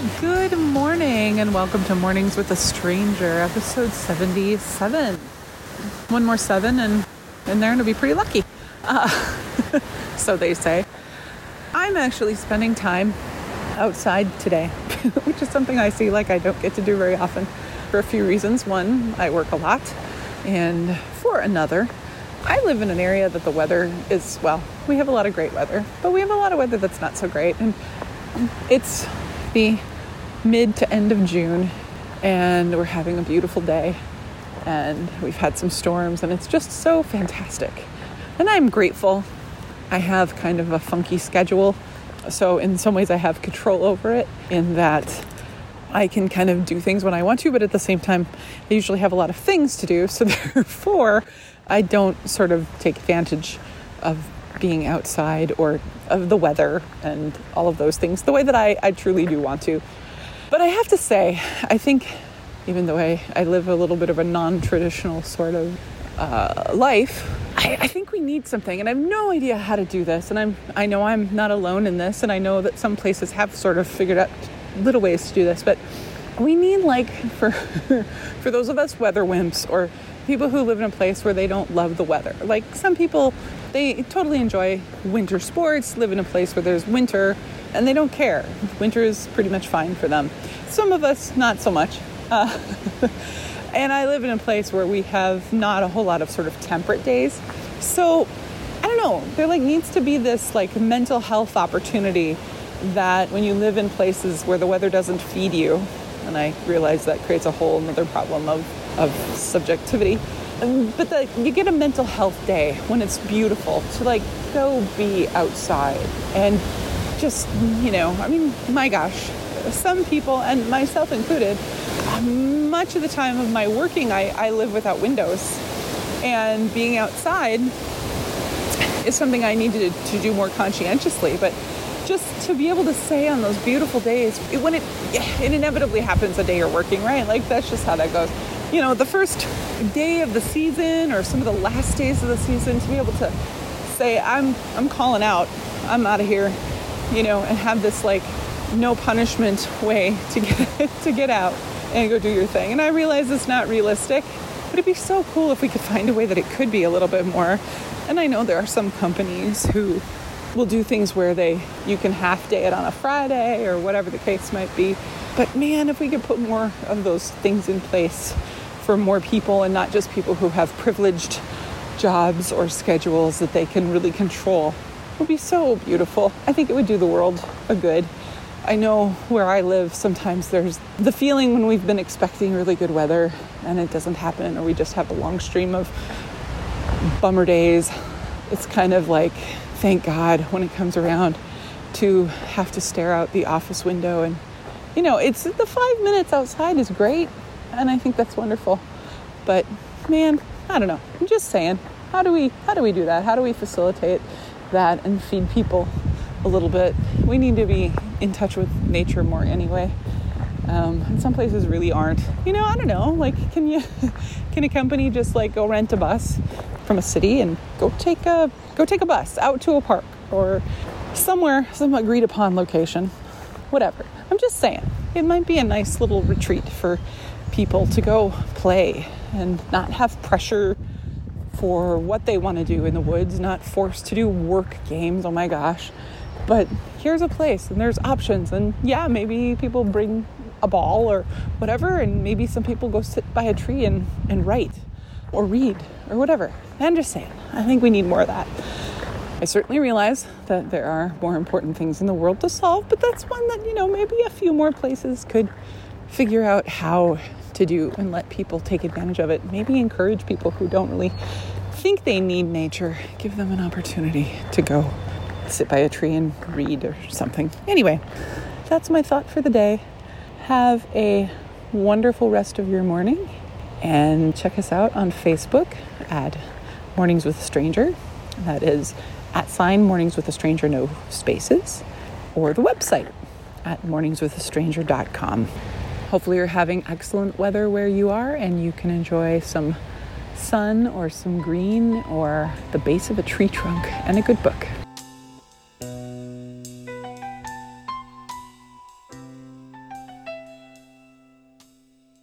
Good morning and welcome to Mornings with a Stranger, episode 77. One more 7 and in there and it'll be pretty lucky. So they say. I'm actually spending time outside today, which is something I see like I don't get to do very often for a few reasons. One, I work a lot, and for another, I live in an area that the weather is, well, we have a lot of great weather, but we have a lot of weather that's not so great. And it's the mid to end of June, and we're having a beautiful day, and we've had some storms, and it's just so fantastic. And I'm grateful. I have kind of a funky schedule, so in some ways I have control over it in that I can kind of do things when I want to, but at the same time, I usually have a lot of things to do, so therefore I don't sort of take advantage of being outside or of the weather and all of those things the way that I truly do want to. But I have to say, I think even though I live a little bit of a non-traditional sort of life, I think we need something, and I have no idea how to do this. And I know I'm not alone in this, and I know that some places have sort of figured out little ways to do this, but we need, like, for those of us weather wimps or people who live in a place where they don't love the weather. Like some people, they totally enjoy winter sports, live in a place where there's winter, and they don't care. Winter is pretty much fine for them. Some of us, not so much. And I live in a place where we have not a whole lot of sort of temperate days. So, I don't know, there needs to be this mental health opportunity that when you live in places where the weather doesn't feed you, and I realize that creates a whole another problem of subjectivity, but that you get a mental health day when it's beautiful to go be outside and just, my gosh, some people, and myself included, much of the time of my working, I live without windows, and being outside is something I need to do more conscientiously. But just to be able to say on those beautiful days, when it inevitably happens the day you're working, right? That's just how that goes. The first day of the season or some of the last days of the season, to be able to say, I'm calling out, I'm out of here, and have this no punishment way to get out and go do your thing. And I realize it's not realistic, but it'd be so cool if we could find a way that it could be a little bit more. And I know there are some companies who will do things where you can half day it on a Friday or whatever the case might be. But man, if we could put more of those things in place for more people, and not just people who have privileged jobs or schedules that they can really control, it would be so beautiful. I think it would do the world a good. I know where I live, sometimes there's the feeling when we've been expecting really good weather and it doesn't happen, or we just have a long stream of bummer days. It's kind of thank God when it comes around to have to stare out the office window. And, it's the 5 minutes outside is great. And I think that's wonderful. But man, I don't know. I'm just saying, how do we do that? How do we facilitate that and feed people a little bit? We need to be in touch with nature more anyway. And some places really aren't. I don't know. Can a company just go rent a bus from a city and go take a bus out to a park or somewhere, some agreed upon location, whatever. I'm just saying, it might be a nice little retreat for people to go play and not have pressure for what they want to do in the woods, not forced to do work games. Oh my gosh. But here's a place and there's options, and yeah, maybe people bring a ball or whatever, and maybe some people go sit by a tree and write or read or whatever. I'm just saying, I think we need more of that. I certainly realize that there are more important things in the world to solve, but that's one that, maybe a few more places could figure out how to do and let people take advantage of it. Maybe encourage people who don't really think they need nature, give them an opportunity to go sit by a tree and read or something. Anyway, that's my thought for the day. Have a wonderful rest of your morning, and check us out on Facebook at Mornings with a Stranger. That is @Mornings with a Stranger, no spaces, or the website at morningswithastranger.com. Hopefully you're having excellent weather where you are, and you can enjoy some sun or some green or the base of a tree trunk and a good book.